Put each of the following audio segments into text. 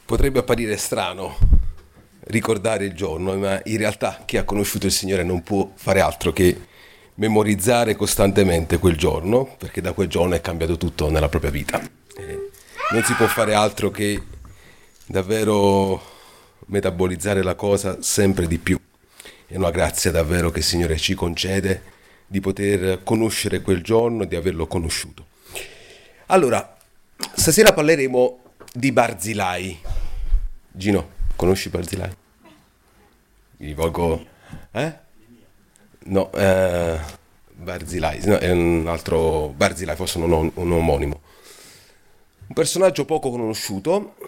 Potrebbe apparire strano ricordare il giorno, ma in realtà chi ha conosciuto il Signore non può fare altro che memorizzare costantemente quel giorno, perché da quel giorno è cambiato tutto nella propria vita. Non si può fare altro che davvero metabolizzare la cosa sempre di più. È una grazia davvero che il Signore ci concede di poter conoscere quel giorno e di averlo conosciuto. Allora, stasera parleremo di Barzilai. Gino, conosci Barzilai? Mi rivolgo... No, Barzilai, no, è un altro Barzilai, forse un omonimo. Un personaggio poco conosciuto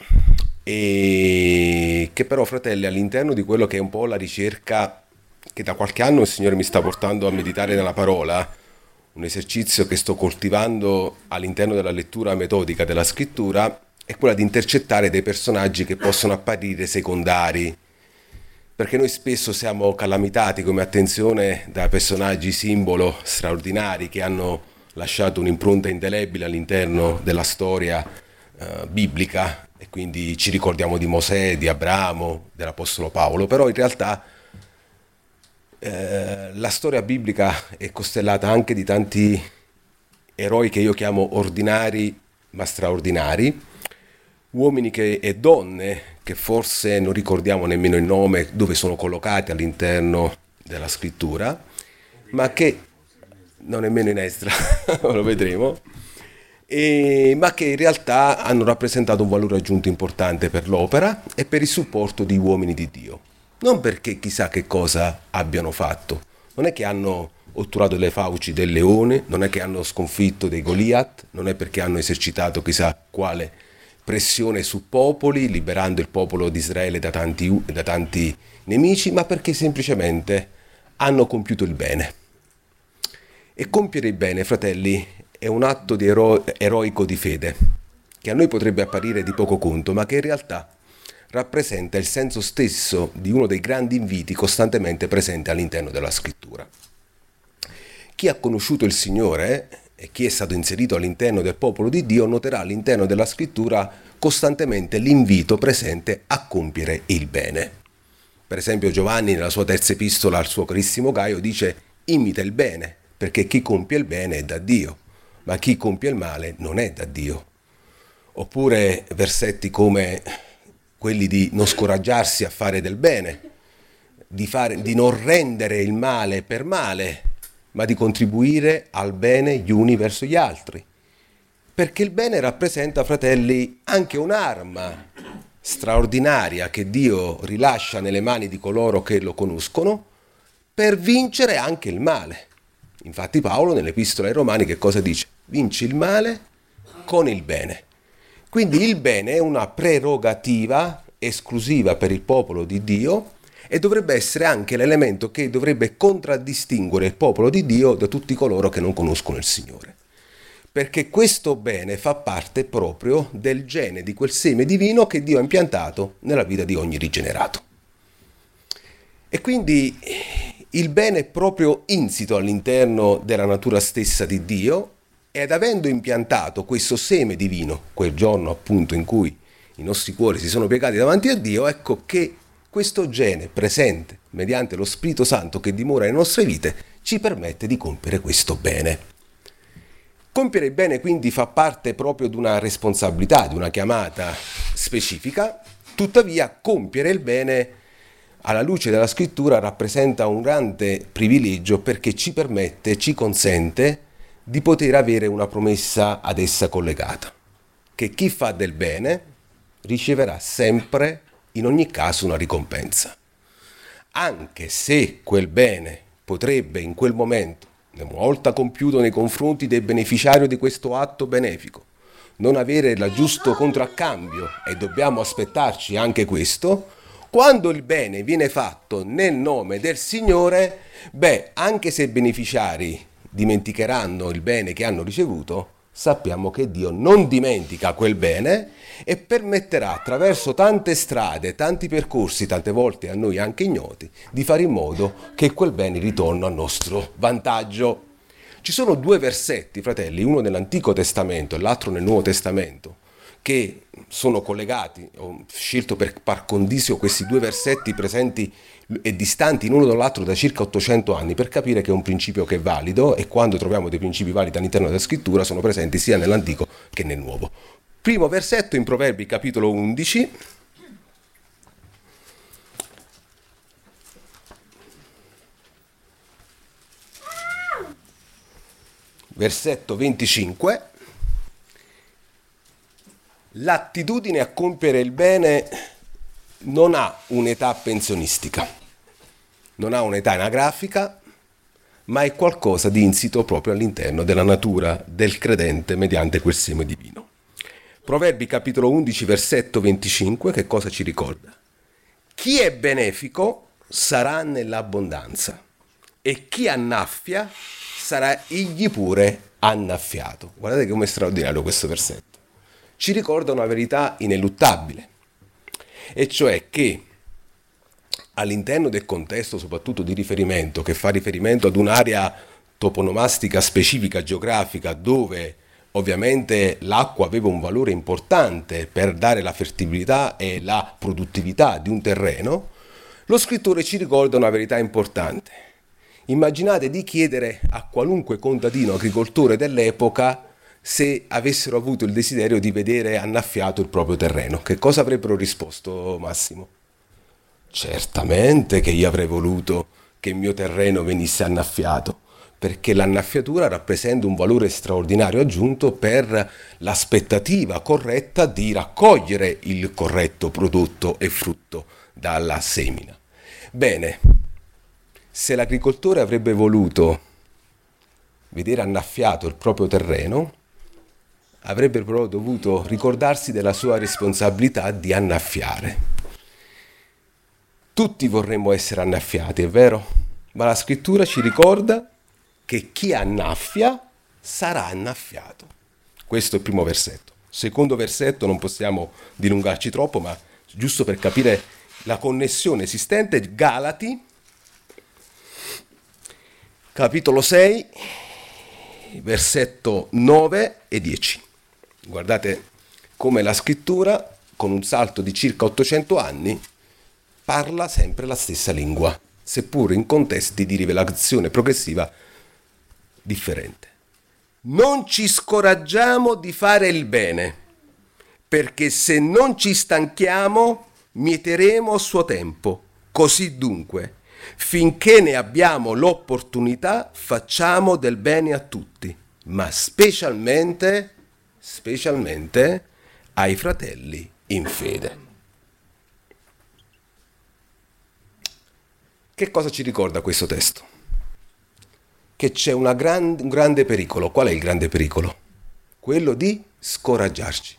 e che però, fratelli, all'interno di quello che è un po' la ricerca che da qualche anno il Signore mi sta portando a meditare nella parola, un esercizio che sto coltivando all'interno della lettura metodica della scrittura, è quella di intercettare dei personaggi che possono apparire secondari, perché noi spesso siamo calamitati come attenzione da personaggi simbolo straordinari che hanno lasciato un'impronta indelebile all'interno della storia biblica, e quindi ci ricordiamo di Mosè, di Abramo, dell'Apostolo Paolo, però in realtà la storia biblica è costellata anche di tanti eroi che io chiamo ordinari ma straordinari, uomini e donne che forse non ricordiamo nemmeno il nome, dove sono collocati all'interno della scrittura, ma che non nemmeno in Esdra, lo vedremo, ma che in realtà hanno rappresentato un valore aggiunto importante per l'opera e per il supporto di uomini di Dio. Non perché chissà che cosa abbiano fatto, non è che hanno otturato le fauci del leone, non è che hanno sconfitto dei Goliath, non è perché hanno esercitato chissà quale pressione su popoli, liberando il popolo di Israele da tanti nemici, ma perché semplicemente hanno compiuto il bene. E compiere il bene, fratelli, è un atto di eroico di fede, che a noi potrebbe apparire di poco conto, ma che in realtà rappresenta il senso stesso di uno dei grandi inviti costantemente presenti all'interno della scrittura. Chi ha conosciuto il Signore e chi è stato inserito all'interno del popolo di Dio noterà all'interno della scrittura costantemente l'invito presente a compiere il bene. Per esempio Giovanni nella sua terza epistola al suo carissimo Gaio dice: imita il bene, perché chi compie il bene è da Dio, ma chi compie il male non è da Dio. Oppure versetti come quelli di non scoraggiarsi a fare del bene, di non rendere il male per male, ma di contribuire al bene gli uni verso gli altri. Perché il bene rappresenta, fratelli, anche un'arma straordinaria che Dio rilascia nelle mani di coloro che lo conoscono per vincere anche il male. Infatti Paolo nell'Epistola ai Romani che cosa dice? Vinci il male con il bene. Quindi il bene è una prerogativa esclusiva per il popolo di Dio e dovrebbe essere anche l'elemento che dovrebbe contraddistinguere il popolo di Dio da tutti coloro che non conoscono il Signore. Perché questo bene fa parte proprio del gene di quel seme divino che Dio ha impiantato nella vita di ogni rigenerato. E quindi il bene è proprio insito all'interno della natura stessa di Dio, ed avendo impiantato questo seme divino, quel giorno appunto in cui i nostri cuori si sono piegati davanti a Dio, ecco che questo gene presente mediante lo Spirito Santo che dimora nelle nostre vite ci permette di compiere questo bene. Compiere il bene quindi fa parte proprio di una responsabilità, di una chiamata specifica, tuttavia compiere il bene alla luce della scrittura rappresenta un grande privilegio perché ci permette, ci consente di poter avere una promessa ad essa collegata, che chi fa del bene riceverà sempre, in ogni caso, una ricompensa. Anche se quel bene potrebbe in quel momento, una volta compiuto nei confronti del beneficiario di questo atto benefico, non avere il giusto contraccambio, e dobbiamo aspettarci anche questo, quando il bene viene fatto nel nome del Signore, anche se i beneficiari dimenticheranno il bene che hanno ricevuto, sappiamo che Dio non dimentica quel bene e permetterà attraverso tante strade, tanti percorsi, tante volte a noi anche ignoti, di fare in modo che quel bene ritorni a nostro vantaggio. Ci sono due versetti, fratelli, uno nell'Antico Testamento e l'altro nel Nuovo Testamento, che sono collegati, ho scelto per par condicio questi due versetti presenti e distanti l'uno dall'altro da circa 800 anni, per capire che è un principio che è valido, e quando troviamo dei principi validi all'interno della scrittura sono presenti sia nell'Antico che nel Nuovo. Primo versetto in Proverbi capitolo 11, versetto 25. L'attitudine a compiere il bene non ha un'età pensionistica, non ha un'età anagrafica, ma è qualcosa di insito proprio all'interno della natura del credente mediante quel seme divino. Proverbi capitolo 11 versetto 25, che cosa ci ricorda? Chi è benefico sarà nell'abbondanza, e chi annaffia sarà egli pure annaffiato. Guardate come è straordinario questo versetto. Ci ricorda una verità ineluttabile, e cioè che all'interno del contesto soprattutto di riferimento, che fa riferimento ad un'area toponomastica specifica geografica dove ovviamente l'acqua aveva un valore importante per dare la fertilità e la produttività di un terreno, lo scrittore ci ricorda una verità importante. Immaginate di chiedere a qualunque contadino agricoltore dell'epoca se avessero avuto il desiderio di vedere annaffiato il proprio terreno. Che cosa avrebbero risposto, Massimo? Certamente che io avrei voluto che il mio terreno venisse annaffiato, perché l'annaffiatura rappresenta un valore straordinario aggiunto per l'aspettativa corretta di raccogliere il corretto prodotto e frutto dalla semina. Bene, se l'agricoltore avrebbe voluto vedere annaffiato il proprio terreno, avrebbe però dovuto ricordarsi della sua responsabilità di annaffiare. Tutti vorremmo essere annaffiati, è vero? Ma la scrittura ci ricorda che chi annaffia sarà annaffiato. Questo è il primo versetto. Secondo versetto non possiamo dilungarci troppo, ma giusto per capire la connessione esistente, Galati, capitolo 6, versetto 9 e 10. Guardate come la scrittura, con un salto di circa 800 anni, parla sempre la stessa lingua, seppur in contesti di rivelazione progressiva differente. Non ci scoraggiamo di fare il bene, perché se non ci stanchiamo, mieteremo a suo tempo. Così dunque, finché ne abbiamo l'opportunità, facciamo del bene a tutti, ma specialmente ai fratelli in fede. Che cosa ci ricorda questo testo? Che c'è un grande pericolo. Qual è il grande pericolo? Quello di scoraggiarci.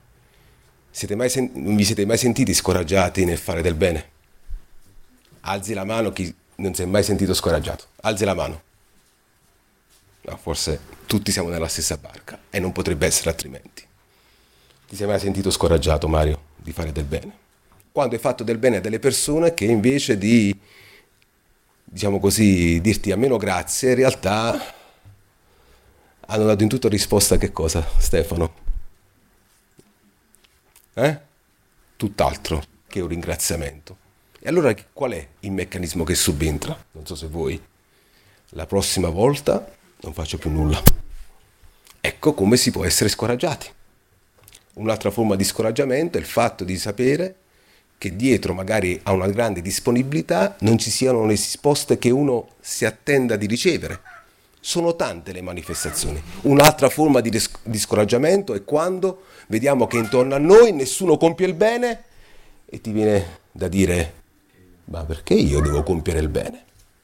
Non vi siete mai sentiti scoraggiati nel fare del bene? Alzi la mano chi non si è mai sentito scoraggiato. Alzi la mano. No, forse tutti siamo nella stessa barca e non potrebbe essere altrimenti. Ti sei mai sentito scoraggiato, Mario, di fare del bene? Quando hai fatto del bene a delle persone che invece di, diciamo così, dirti almeno grazie, in realtà hanno dato in tutto risposta a che cosa, Stefano? Tutt'altro che un ringraziamento. E allora qual è il meccanismo che subentra? Non so se voi. La prossima volta non faccio più nulla. Ecco come si può essere scoraggiati. Un'altra forma di scoraggiamento è il fatto di sapere che dietro magari a una grande disponibilità non ci siano le risposte che uno si attenda di ricevere. Sono tante le manifestazioni. Un'altra forma di scoraggiamento è quando vediamo che intorno a noi nessuno compie il bene e ti viene da dire: ma perché io devo compiere il bene?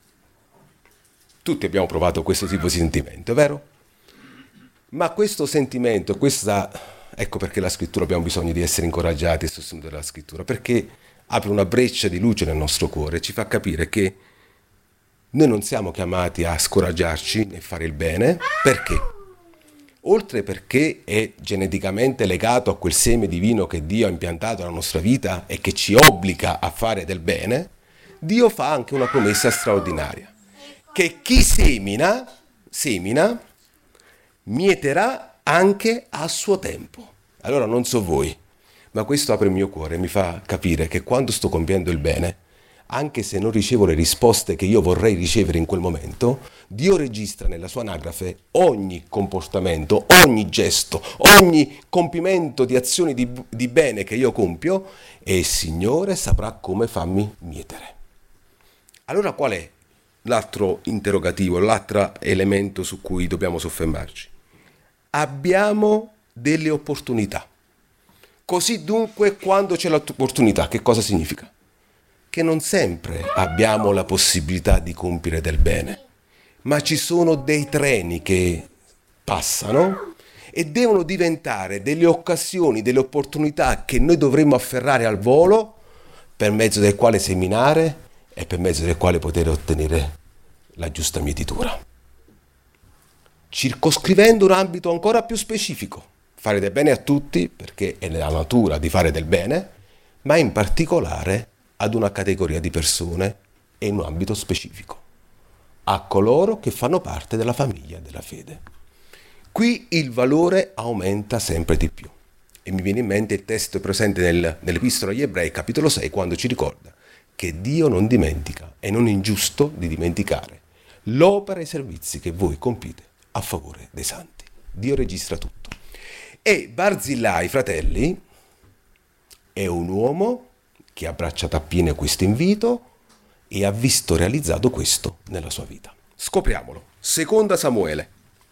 Tutti abbiamo provato questo tipo di sentimento, è vero? Ma questo sentimento, ecco perché la scrittura abbiamo bisogno di essere incoraggiati e sostenuti dalla scrittura, perché apre una breccia di luce nel nostro cuore, ci fa capire che noi non siamo chiamati a scoraggiarci nel fare il bene. Perché? Oltre perché è geneticamente legato a quel seme divino che Dio ha impiantato nella nostra vita e che ci obbliga a fare del bene, Dio fa anche una promessa straordinaria, che chi semina, mieterà anche a suo tempo. Allora non so voi, ma questo apre il mio cuore e mi fa capire che quando sto compiendo il bene, anche se non ricevo le risposte che io vorrei ricevere in quel momento, Dio registra nella sua anagrafe ogni comportamento, ogni gesto, ogni compimento di azioni di bene che io compio e il Signore saprà come farmi mietere. Allora qual è l'altro interrogativo, l'altro elemento su cui dobbiamo soffermarci? Abbiamo delle opportunità. Così dunque, quando c'è l'opportunità, che cosa significa? Che non sempre abbiamo la possibilità di compiere del bene, ma ci sono dei treni che passano e devono diventare delle occasioni, delle opportunità che noi dovremmo afferrare al volo, per mezzo del quale seminare e per mezzo del quale poter ottenere la giusta mietitura. Circoscrivendo un ambito ancora più specifico, fare del bene a tutti, perché è nella natura di fare del bene, ma in particolare ad una categoria di persone e in un ambito specifico, a coloro che fanno parte della famiglia della fede. Qui il valore aumenta sempre di più. E mi viene in mente il testo presente nell'Epistola agli Ebrei, capitolo 6, quando ci ricorda che Dio non dimentica e non è ingiusto di dimenticare l'opera e i servizi che voi compite a favore dei santi. Dio registra tutto. E Barzillai, fratelli, è un uomo che ha abbracciato appieno questo invito e ha visto realizzato questo nella sua vita. Scopriamolo. Seconda Samuele.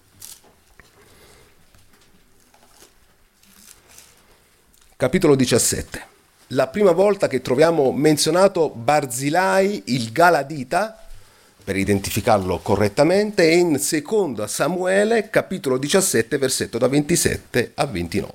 Capitolo 17. La prima volta che troviamo menzionato Barzillai il Galadita, per identificarlo correttamente, è in seconda Samuele, capitolo 17, versetto da 27 a 29.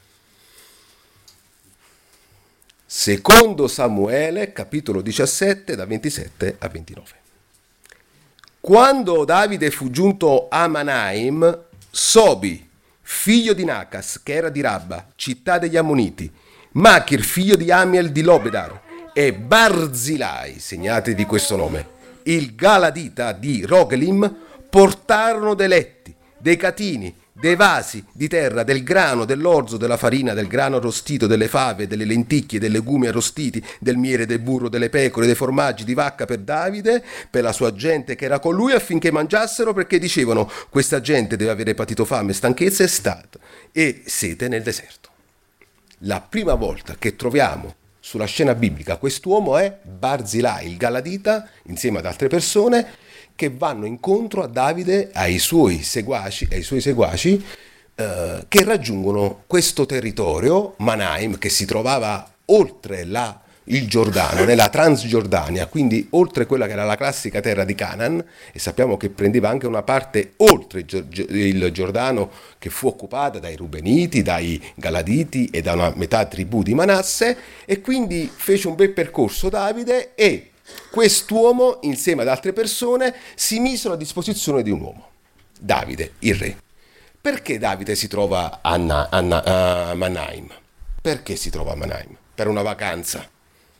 Secondo Samuele, capitolo 17, da 27 a 29. Quando Davide fu giunto a Manaim, Sobi, figlio di Nacas, che era di Rabba, città degli Ammoniti, Machir, figlio di Amiel di Lobedar, e Barzillai, segnatevi questo nome, il Galadita di Rogelim, portarono dei letti, dei catini, dei vasi di terra, del grano, dell'orzo, della farina, del grano arrostito, delle fave, delle lenticchie, dei legumi arrostiti, del miele, del burro, delle pecore, dei formaggi di vacca per Davide, per la sua gente che era con lui, affinché mangiassero, perché dicevano: questa gente deve avere patito fame, stanchezza e sete nel deserto. La prima volta che troviamo sulla scena biblica quest'uomo è Barzillai, il Galadita, insieme ad altre persone che vanno incontro a Davide, ai suoi seguaci, che raggiungono questo territorio, Manaim, che si trovava oltre il Giordano, nella Transgiordania, quindi oltre quella che era la classica terra di Canaan, e sappiamo che prendeva anche una parte oltre il Giordano, che fu occupata dai Rubeniti, dai Galaditi e da una metà tribù di Manasse, e quindi fece un bel percorso Davide, e quest'uomo insieme ad altre persone si misero a disposizione di un uomo, Davide, il re. Perché Davide si trova a Manaim? Perché si trova a Manaim? Per una vacanza.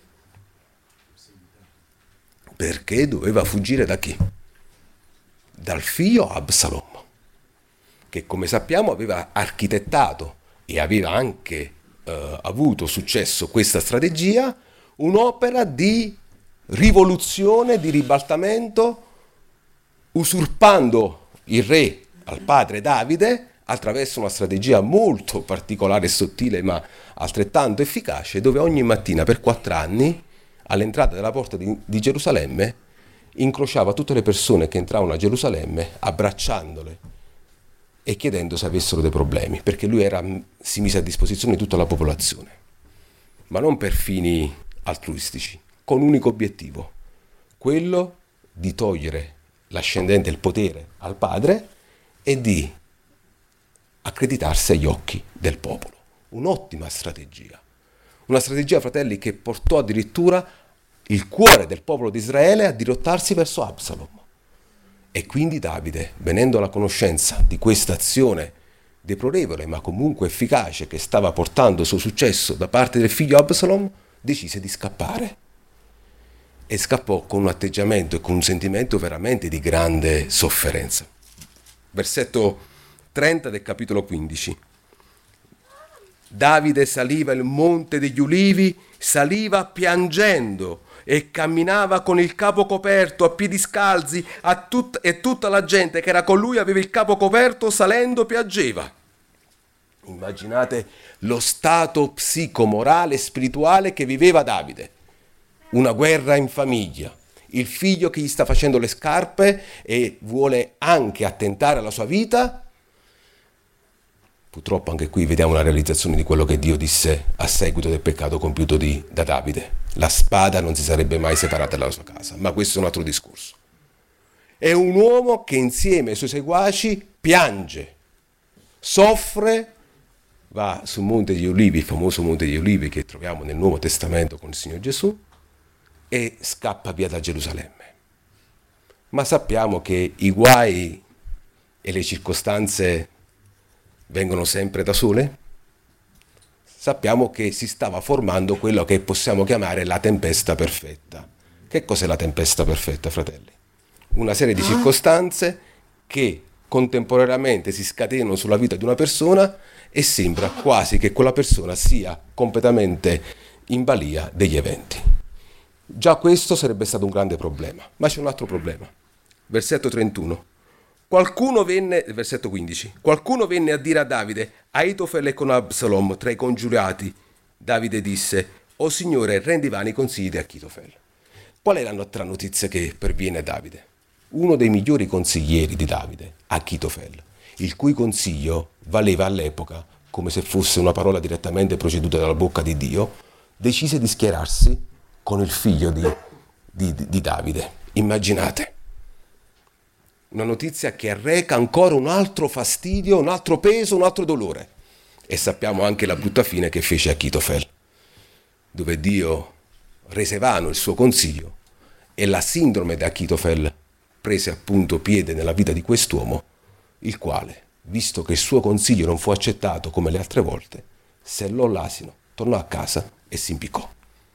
Perché doveva fuggire da chi? Dal figlio Absalom, che come sappiamo aveva architettato e aveva anche avuto successo questa strategia, un'opera di rivoluzione, di ribaltamento, usurpando il re al padre Davide attraverso una strategia molto particolare e sottile, ma altrettanto efficace, dove ogni mattina per 4 anni all'entrata della porta di Gerusalemme incrociava tutte le persone che entravano a Gerusalemme, abbracciandole e chiedendo se avessero dei problemi, perché lui si mise a disposizione di tutta la popolazione, ma non per fini altruistici, con un unico obiettivo, quello di togliere l'ascendente, il potere al padre e di accreditarsi agli occhi del popolo. Un'ottima strategia. Una strategia, fratelli, che portò addirittura il cuore del popolo di Israele a dirottarsi verso Absalom. E quindi Davide, venendo alla conoscenza di questa azione deplorevole ma comunque efficace che stava portando il suo successo da parte del figlio Absalom, decise di scappare. E scappò con un atteggiamento e con un sentimento veramente di grande sofferenza. Versetto 30 del capitolo 15. Davide saliva il monte degli ulivi, saliva piangendo e camminava con il capo coperto, a piedi scalzi, e tutta la gente che era con lui aveva il capo coperto, salendo piangeva. Immaginate lo stato psicomorale e spirituale che viveva Davide. Una guerra in famiglia, il figlio che gli sta facendo le scarpe e vuole anche attentare alla sua vita. Purtroppo anche qui vediamo la realizzazione di quello che Dio disse a seguito del peccato compiuto da Davide. La spada non si sarebbe mai separata dalla sua casa, ma questo è un altro discorso. È un uomo che insieme ai suoi seguaci piange, soffre, va sul Monte degli Ulivi, il famoso Monte degli Ulivi che troviamo nel Nuovo Testamento con il Signore Gesù, e scappa via da Gerusalemme. Ma sappiamo che i guai e le circostanze vengono sempre da sole? Sappiamo che si stava formando quello che possiamo chiamare la tempesta perfetta. Che cos'è la tempesta perfetta, fratelli? Una serie di circostanze che contemporaneamente si scatenano sulla vita di una persona e sembra quasi che quella persona sia completamente in balia degli eventi. Già questo sarebbe stato un grande problema, ma c'è un altro problema. Versetto 31. Versetto 15. Qualcuno venne a dire a Davide: Ahitofele con Absalom tra i congiurati. Davide disse: O Signore, rendi vani i consigli di Achitofele. Qual è l'altra notizia che perviene a Davide? Uno dei migliori consiglieri di Davide, Achitofele, il cui consiglio valeva all'epoca come se fosse una parola direttamente proceduta dalla bocca di Dio, decise di schierarsi con il figlio di Davide. Immaginate. Una notizia che arreca ancora un altro fastidio, un altro peso, un altro dolore. E sappiamo anche la brutta fine che fece Achitofele, dove Dio rese vano il suo consiglio e la sindrome di Achitofele prese appunto piede nella vita di quest'uomo, il quale, visto che il suo consiglio non fu accettato come le altre volte, sellò l'asino, tornò a casa e si impiccò.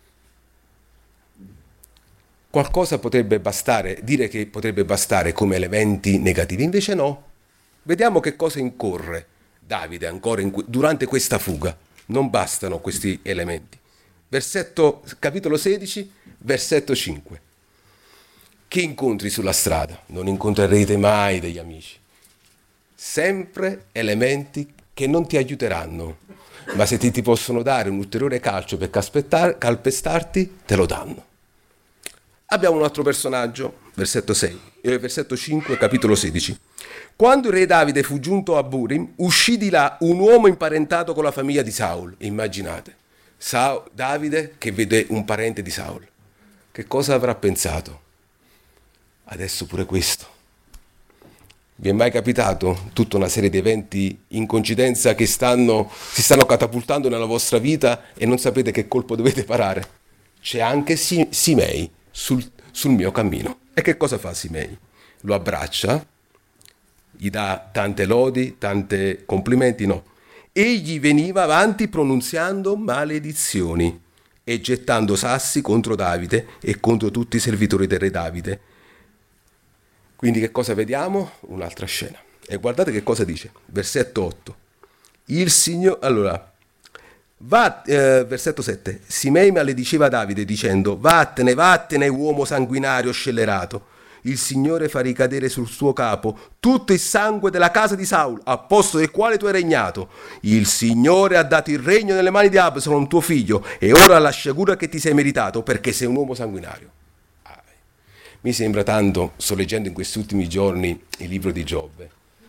Qualcosa potrebbe bastare, dire che potrebbe bastare come elementi negativi, invece no. Vediamo che cosa incorre Davide ancora durante questa fuga. Non bastano questi elementi. Capitolo 16, versetto 5. Che incontri sulla strada? Non incontrerete mai degli amici. Sempre elementi che non ti aiuteranno, ma se ti possono dare un ulteriore calcio per calpestarti, te lo danno. Abbiamo un altro personaggio, versetto 5, capitolo 16. Quando il re Davide fu giunto a Burim, uscì di là un uomo imparentato con la famiglia di Saul. Immaginate, Davide che vede un parente di Saul. Che cosa avrà pensato? Adesso pure questo. Vi è mai capitato tutta una serie di eventi in coincidenza che si stanno catapultando nella vostra vita e non sapete che colpo dovete parare? C'è anche Simei sul mio cammino. E che cosa fa Simei? Lo abbraccia, gli dà tante lodi, tante complimenti, no. Egli veniva avanti pronunziando maledizioni e gettando sassi contro Davide e contro tutti i servitori del re Davide. Quindi che cosa vediamo? Un'altra scena. E guardate che cosa dice. Versetto 8. Il Signore... Allora... versetto 7. Simei malediceva Davide dicendo: vattene, uomo sanguinario scellerato. Il Signore fa ricadere sul suo capo tutto il sangue della casa di Saul, a posto del quale tu hai regnato. Il Signore ha dato il regno nelle mani di Absalom, tuo figlio, e ora la sciagura che ti sei meritato, perché sei un uomo sanguinario. Mi sembra tanto, sto leggendo in questi ultimi giorni il libro di Giobbe,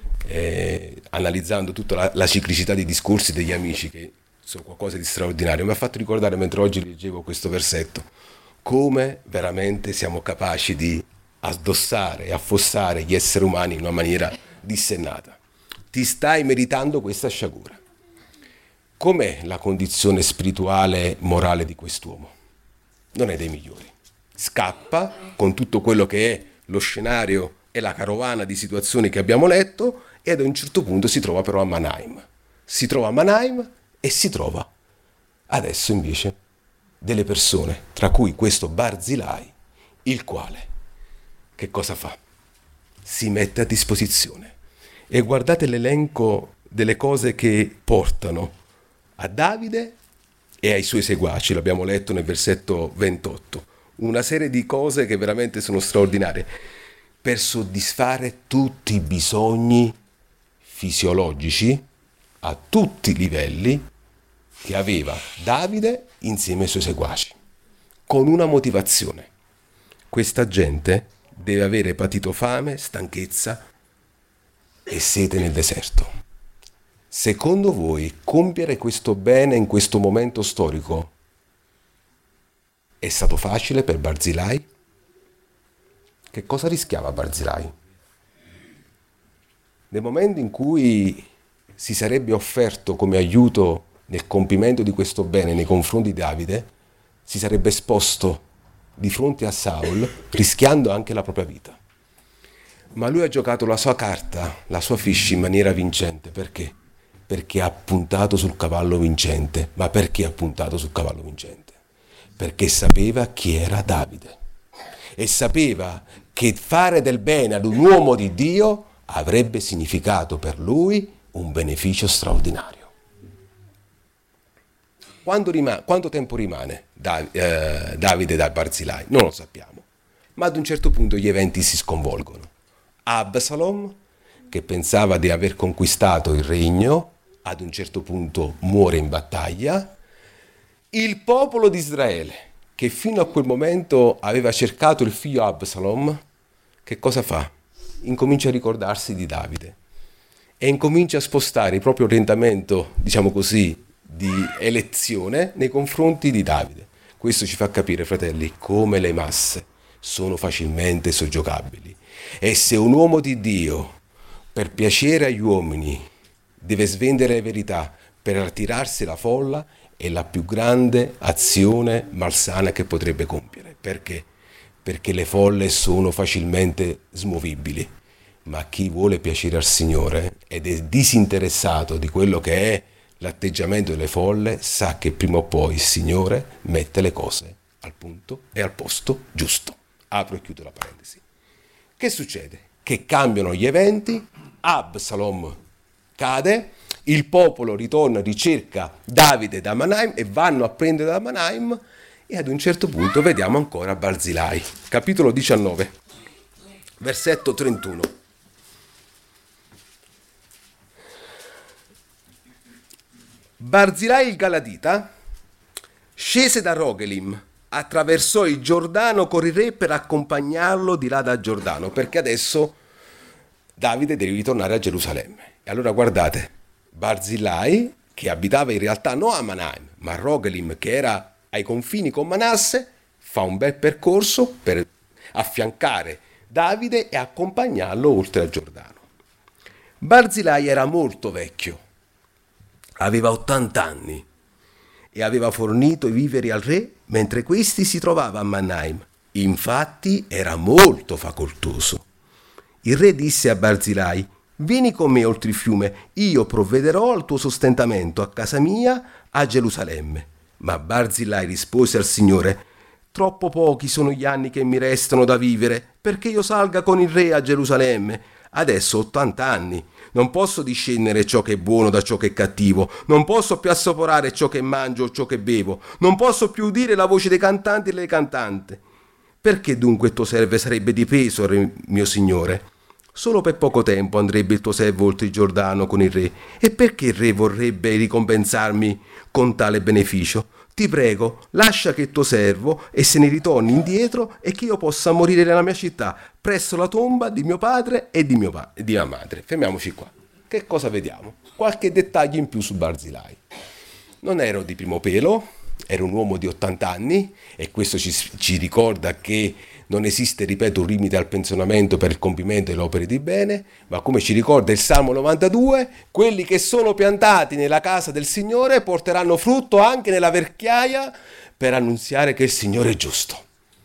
analizzando tutta la ciclicità dei discorsi degli amici, che sono qualcosa di straordinario. Mi ha fatto ricordare, mentre oggi leggevo questo versetto, come veramente siamo capaci di addossare e affossare gli esseri umani in una maniera dissennata. Ti stai meritando questa sciagura. Com'è la condizione spirituale, morale di quest'uomo? Non è dei migliori. Scappa con tutto quello che è lo scenario e la carovana di situazioni che abbiamo letto, e ad un certo punto si trova però a Manaim. Si trova a Manaim e si trova adesso invece delle persone, tra cui questo Barzilai, il quale che cosa fa? Si mette a disposizione. E guardate l'elenco delle cose che portano a Davide e ai suoi seguaci, l'abbiamo letto nel versetto 28. Una serie di cose che veramente sono straordinarie per soddisfare tutti i bisogni fisiologici a tutti i livelli che aveva Davide insieme ai suoi seguaci, con una motivazione. Questa gente deve avere patito fame, stanchezza e sete nel deserto. Secondo voi compiere questo bene in questo momento storico è stato facile per Barzilai? Che cosa rischiava Barzilai? Nel momento in cui si sarebbe offerto come aiuto nel compimento di questo bene nei confronti di Davide, si sarebbe esposto di fronte a Saul, rischiando anche la propria vita. Ma lui ha giocato la sua carta, la sua fiche in maniera vincente. Perché? Perché ha puntato sul cavallo vincente. Ma perché ha puntato sul cavallo vincente? Perché sapeva chi era Davide. E sapeva che fare del bene ad un uomo di Dio avrebbe significato per lui un beneficio straordinario. Quanto tempo rimane Davide da Barzilai? Non lo sappiamo. Ma ad un certo punto gli eventi si sconvolgono. Absalom, che pensava di aver conquistato il regno, ad un certo punto muore in battaglia. Il popolo di Israele, che fino a quel momento aveva cercato il figlio Absalom, che cosa fa? Incomincia a ricordarsi di Davide e incomincia a spostare il proprio orientamento, diciamo così, di elezione nei confronti di Davide. Questo ci fa capire, fratelli, come le masse sono facilmente soggiogabili. E se un uomo di Dio, per piacere agli uomini, deve svendere le verità per attirarsi la folla, è la più grande azione malsana che potrebbe compiere. Perché? Perché le folle sono facilmente smovibili. Ma chi vuole piacere al Signore ed è disinteressato di quello che è l'atteggiamento delle folle, sa che prima o poi il Signore mette le cose al punto e al posto giusto. Apro e chiudo la parentesi. Che succede? Che cambiano gli eventi, Absalom cade, il popolo ritorna, ricerca Davide da Manaim e vanno a prendere da Manaim e ad un certo punto vediamo ancora Barzilai. Capitolo 19, versetto 31. Barzilai il Galadita scese da Rogelim, attraversò il Giordano con il re per accompagnarlo di là da Giordano, perché adesso Davide deve ritornare a Gerusalemme. E allora guardate, Barzilai, che abitava in realtà non a Manaim, ma a Rogelim, che era ai confini con Manasse, fa un bel percorso per affiancare Davide e accompagnarlo oltre al Giordano. Barzilai era molto vecchio, aveva 80 anni e aveva fornito i viveri al re mentre questi si trovava a Manaim. Infatti era molto facoltoso. Il re disse a Barzilai: vieni con me oltre il fiume, io provvederò al tuo sostentamento a casa mia a Gerusalemme. Ma Barzilai rispose al Signore: troppo pochi sono gli anni che mi restano da vivere perché io salga con il re a Gerusalemme. Adesso ho 80 anni, non posso discernere ciò che è buono da ciò che è cattivo, non posso più assaporare ciò che mangio o ciò che bevo, non posso più udire la voce dei cantanti e delle cantanti. Perché dunque il tuo servo sarebbe di peso, re mio signore? Solo per poco tempo andrebbe il tuo servo oltre il Giordano con il re, e perché il re vorrebbe ricompensarmi con tale beneficio? Ti prego, lascia che il tuo servo e se ne ritorni indietro e che io possa morire nella mia città, presso la tomba di mio padre e di mia madre. Fermiamoci qua. Che cosa vediamo? Qualche dettaglio in più su Barzilai. Non ero di primo pelo, era un uomo di 80 anni e questo ci ricorda che non esiste, ripeto, un limite al pensionamento per il compimento delle opere di bene, ma come ci ricorda il Salmo 92, quelli che sono piantati nella casa del Signore porteranno frutto anche nella vecchiaia per annunziare che il Signore è giusto.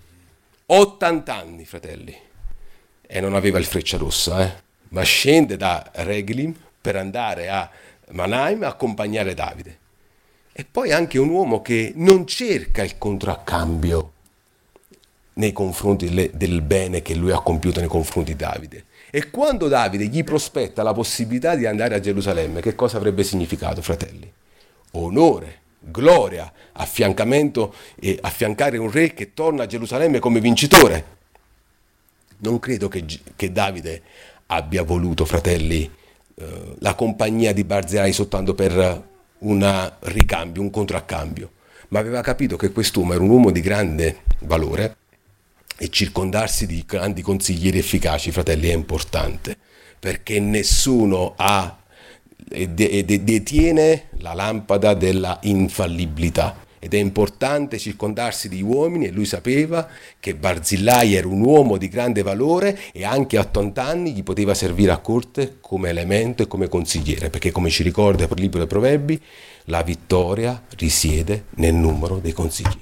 80 anni, fratelli, e non aveva il Frecciarossa, ma scende da Rogelim per andare a Manaim a accompagnare Davide. E poi anche un uomo che non cerca il contraccambio nei confronti del bene che lui ha compiuto nei confronti di Davide. E quando Davide gli prospetta la possibilità di andare a Gerusalemme, che cosa avrebbe significato, fratelli? onore, gloria, affiancamento e affiancare un re che torna a Gerusalemme come vincitore. Non credo che Davide abbia voluto, fratelli, la compagnia di Barzilai soltanto per un ricambio, un contraccambio, ma aveva capito che quest'uomo era un uomo di grande valore e circondarsi di grandi consiglieri efficaci, fratelli, è importante, perché nessuno ha e detiene la lampada della infallibilità. Ed è importante circondarsi di uomini, e lui sapeva che Barzillai era un uomo di grande valore e anche a 80 anni gli poteva servire a corte come elemento e come consigliere, perché come ci ricorda il libro dei Proverbi, la vittoria risiede nel numero dei consiglieri.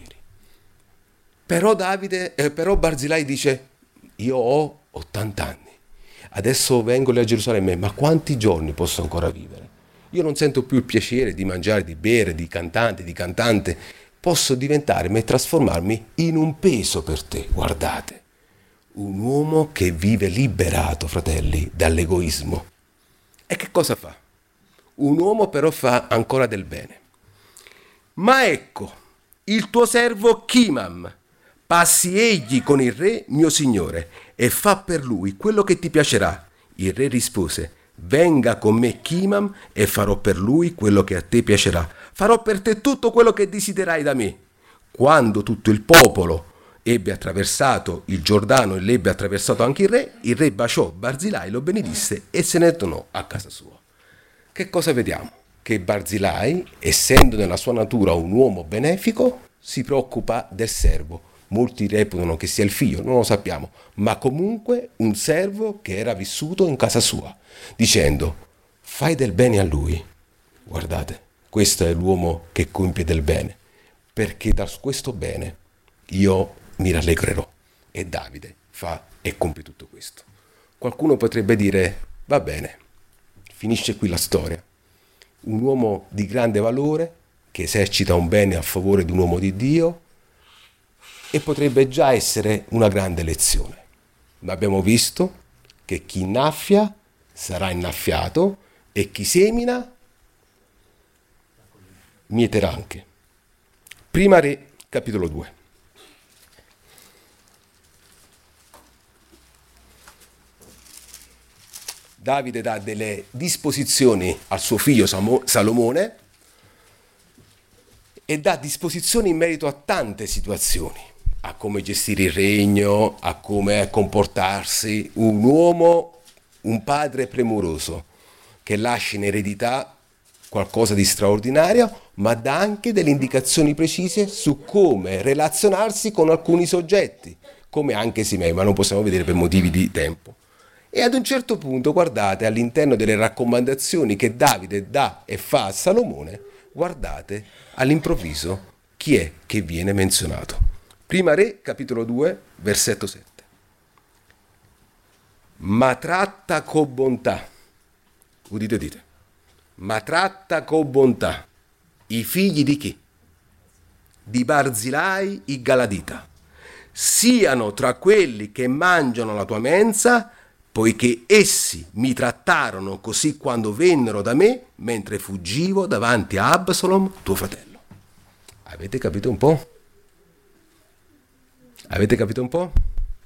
Però Barzillai dice: io ho 80 anni, adesso vengo lì a Gerusalemme, ma quanti giorni posso ancora vivere? Io non sento più il piacere di mangiare, di bere, di cantante. Posso diventare e trasformarmi in un peso per te. Guardate, un uomo che vive liberato, fratelli, dall'egoismo. E che cosa fa? Un uomo però fa ancora del bene. Ma ecco, il tuo servo Chimam, passi egli con il re mio signore e fa per lui quello che ti piacerà. Il re rispose: venga con me Chimam e farò per lui quello che a te piacerà. Farò per te tutto quello che desiderai da me. Quando tutto il popolo ebbe attraversato il Giordano e l'ebbe attraversato anche il re baciò Barzilai, lo benedisse e se ne tornò a casa sua. Che cosa vediamo? Che Barzilai, essendo nella sua natura un uomo benefico, si preoccupa del servo. Molti reputano che sia il figlio, non lo sappiamo, ma comunque un servo che era vissuto in casa sua, dicendo: fai del bene a lui. Guardate, questo è l'uomo che compie del bene, perché da questo bene io mi rallegrerò. E Davide fa e compie tutto questo. Qualcuno potrebbe dire: va bene, finisce qui la storia. Un uomo di grande valore che esercita un bene a favore di un uomo di Dio, e potrebbe già essere una grande lezione. Ma abbiamo visto che chi innaffia sarà innaffiato e chi semina mieterà anche. Prima Re, capitolo 2. Davide dà delle disposizioni al suo figlio Salomone e dà disposizioni in merito a tante situazioni, a come gestire il regno, a come comportarsi. Un uomo, un padre premuroso che lascia in eredità qualcosa di straordinario, ma dà anche delle indicazioni precise su come relazionarsi con alcuni soggetti, come anche Simei, ma non possiamo vedere per motivi di tempo. E ad un certo punto, guardate, all'interno delle raccomandazioni che Davide dà e fa a Salomone, guardate all'improvviso chi è che viene menzionato. Prima Re, capitolo 2, versetto 7. Ma tratta con bontà, udite, ma tratta con bontà i figli di chi? Di Barzilai il Galadita, siano tra quelli che mangiano la tua mensa, poiché essi mi trattarono così quando vennero da me, mentre fuggivo davanti a Absalom, tuo fratello. Avete capito un po'? Avete capito un po'?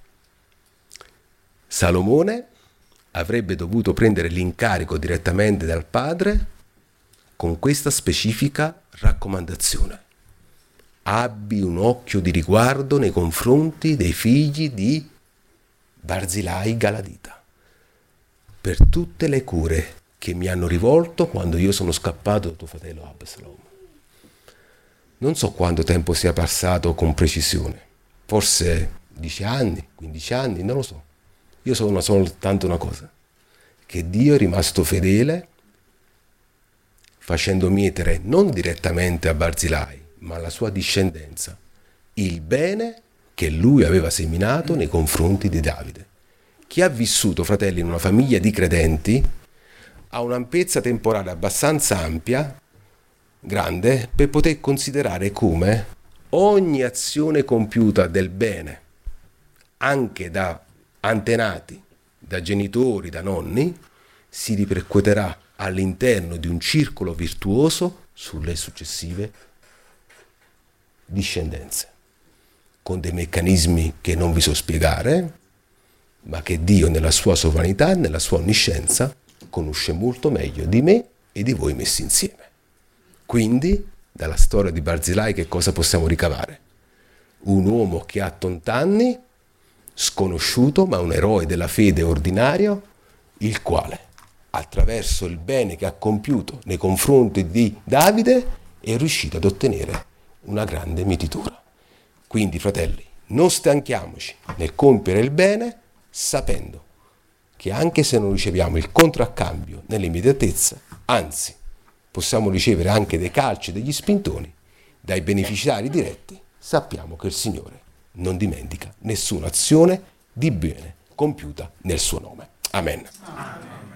Salomone avrebbe dovuto prendere l'incarico direttamente dal padre con questa specifica raccomandazione: abbi un occhio di riguardo nei confronti dei figli di Barzilai Galadita, per tutte le cure che mi hanno rivolto quando io sono scappato da tuo fratello Absalom. Non so quanto tempo sia passato con precisione, forse 10 anni, 15 anni, non lo so. Io so soltanto una cosa: che Dio è rimasto fedele, facendo mietere non direttamente a Barzilai, ma alla sua discendenza, il bene che lui aveva seminato nei confronti di Davide. Chi ha vissuto, fratelli, in una famiglia di credenti ha un'ampiezza temporale abbastanza ampia, grande, per poter considerare come ogni azione compiuta del bene, anche da antenati, da genitori, da nonni, si ripercuoterà all'interno di un circolo virtuoso sulle successive discendenze, con dei meccanismi che non vi so spiegare, ma che Dio nella sua sovranità, nella sua onniscienza, conosce molto meglio di me e di voi messi insieme. Quindi, dalla storia di Barzilai che cosa possiamo ricavare? Un uomo che ha 80 anni, sconosciuto, ma un eroe della fede ordinario, il quale, attraverso il bene che ha compiuto nei confronti di Davide, è riuscito ad ottenere una grande mietitura. Quindi, fratelli, non stanchiamoci nel compiere il bene, sapendo che anche se non riceviamo il contraccambio nell'immediatezza, anzi, possiamo ricevere anche dei calci e degli spintoni dai beneficiari diretti, sappiamo che il Signore non dimentica nessuna azione di bene compiuta nel suo nome. Amen.